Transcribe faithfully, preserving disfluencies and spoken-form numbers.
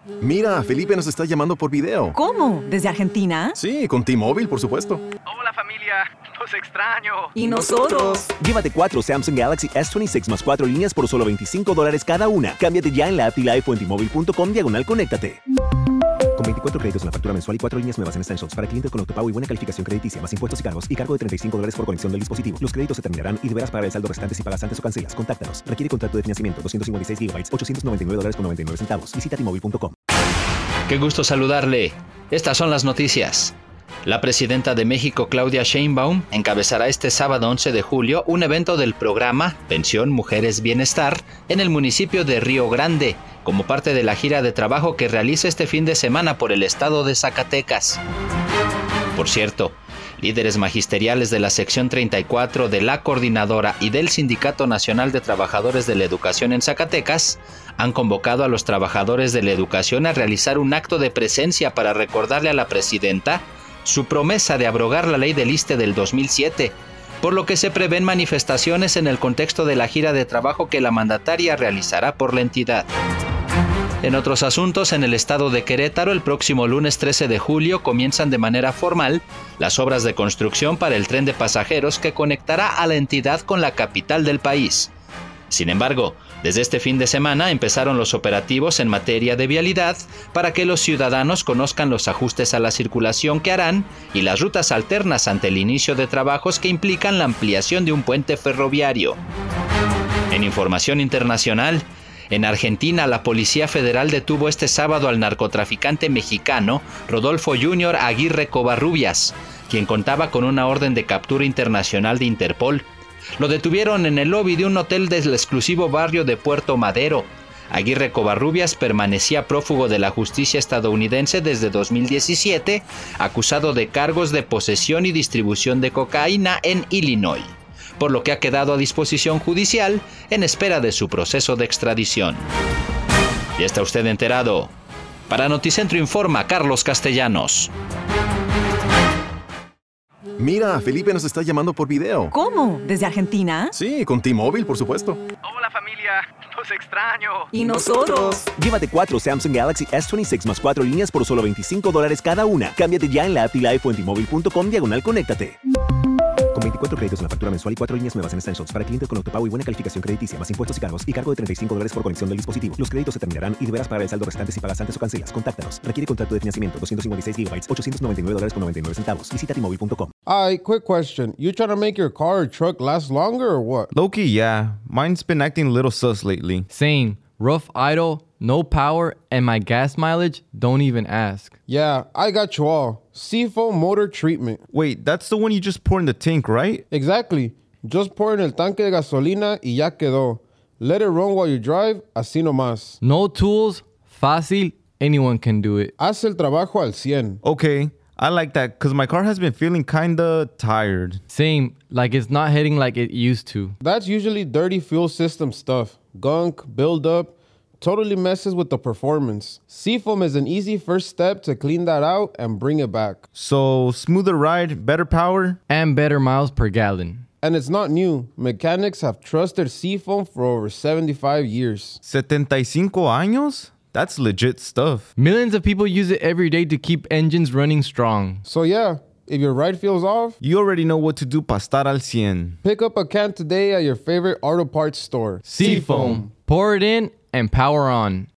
Mira, Felipe nos está llamando por video. ¿Cómo? ¿Desde Argentina? Sí, con T-Mobile, por supuesto. Hola familia, los extraño. ¿Y nosotros? Llévate cuatro Samsung Galaxy S veintiséis más cuatro líneas por solo veinticinco dólares cada una. Cámbiate ya en la app y la o en T-Mobile punto com diagonal conéctate. Con veinticuatro créditos en la factura mensual y cuatro líneas nuevas en Essentials para clientes con autopago y buena calificación crediticia, más impuestos y cargos y cargo de treinta y cinco dólares por conexión del dispositivo. Los créditos se terminarán y deberás pagar el saldo restante si pagas antes o cancelas. Contáctanos. Requiere contrato de financiamiento. doscientos cincuenta y seis gigabytes, ochocientos noventa y nueve dólares con noventa y nueve centavos. Visita T Mobile punto com. Qué gusto saludarle. Estas son las noticias. La presidenta de México, Claudia Sheinbaum, encabezará este sábado once de julio un evento del programa Pensión Mujeres Bienestar en el municipio de Río Grande, como parte de la gira de trabajo que realiza este fin de semana por el estado de Zacatecas. Por cierto, líderes magisteriales de la sección treinta y cuatro de la Coordinadora y del Sindicato Nacional de Trabajadores de la Educación en Zacatecas han convocado a los trabajadores de la educación a realizar un acto de presencia para recordarle a la presidenta su promesa de abrogar la ley del ISSSTE del dos mil siete, por lo que se prevén manifestaciones en el contexto de la gira de trabajo que la mandataria realizará por la entidad. En otros asuntos, en el estado de Querétaro, el próximo lunes trece de julio comienzan de manera formal las obras de construcción para el tren de pasajeros que conectará a la entidad con la capital del país. Sin embargo, desde este fin de semana empezaron los operativos en materia de vialidad para que los ciudadanos conozcan los ajustes a la circulación que harán y las rutas alternas ante el inicio de trabajos que implican la ampliación de un puente ferroviario. En información internacional, en Argentina, la Policía Federal detuvo este sábado al narcotraficante mexicano Rodolfo Junior Aguirre Covarrubias, quien contaba con una orden de captura internacional de Interpol. Lo detuvieron en el lobby de un hotel del exclusivo barrio de Puerto Madero. Aguirre Covarrubias permanecía prófugo de la justicia estadounidense desde dos mil diecisiete, acusado de cargos de posesión y distribución de cocaína en Illinois, por lo que ha quedado a disposición judicial en espera de su proceso de extradición. ¿Ya está usted enterado? Para Noticentro informa Carlos Castellanos. Mira, Felipe nos está llamando por video. ¿Cómo? ¿Desde Argentina? Sí, con T-Mobile, por supuesto. Hola familia, los extraño. ¿Y nosotros? Llévate cuatro Samsung Galaxy S veintiséis más cuatro líneas por solo veinticinco dólares cada una. Cámbiate ya en la app y la o en T Mobile punto com diagonal conéctate. Con veinticuatro créditos en la factura mensual y cuatro líneas nuevas en Essentials para clientes con autopago y buena calificación crediticia, más impuestos y cargos y cargo de treinta y cinco dólares por conexión del dispositivo. Los créditos se terminarán y deberás pagar el saldo restante si pagas antes o cancelas. Contáctanos. Requiere contrato de financiamiento. doscientos cincuenta y seis gigabytes, ochocientos noventa y nueve dólares con noventa y nueve centavos. Visita T Mobile punto com. Hi, quick question. You trying to make your car or truck last longer or what? Low-key, yeah. Mine's been acting a little sus lately. Same. Rough idle, no power, and my gas mileage, don't even ask. Yeah, I got you all. Seafoam Motor Treatment. Wait, that's the one you just pour in the tank, right? Exactly. Just pour in el tanque de gasolina y ya quedó. Let it run while you drive, así nomás. No tools, fácil, anyone can do it. Haz el trabajo al cien. Okay, I like that because my car has been feeling kinda tired. Same, like it's not hitting like it used to. That's usually dirty fuel system stuff. Gunk, buildup, totally messes with the performance. Seafoam is an easy first step to clean that out and bring it back. So, smoother ride, better power? And better miles per gallon. And it's not new. Mechanics have trusted Seafoam for over seventy-five years. setenta y cinco años? That's legit stuff. Millions of people use it every day to keep engines running strong. So yeah, if your ride feels off, you already know what to do para estar al cien. Pick up a can today at your favorite auto parts store. Seafoam. Pour it in and power on.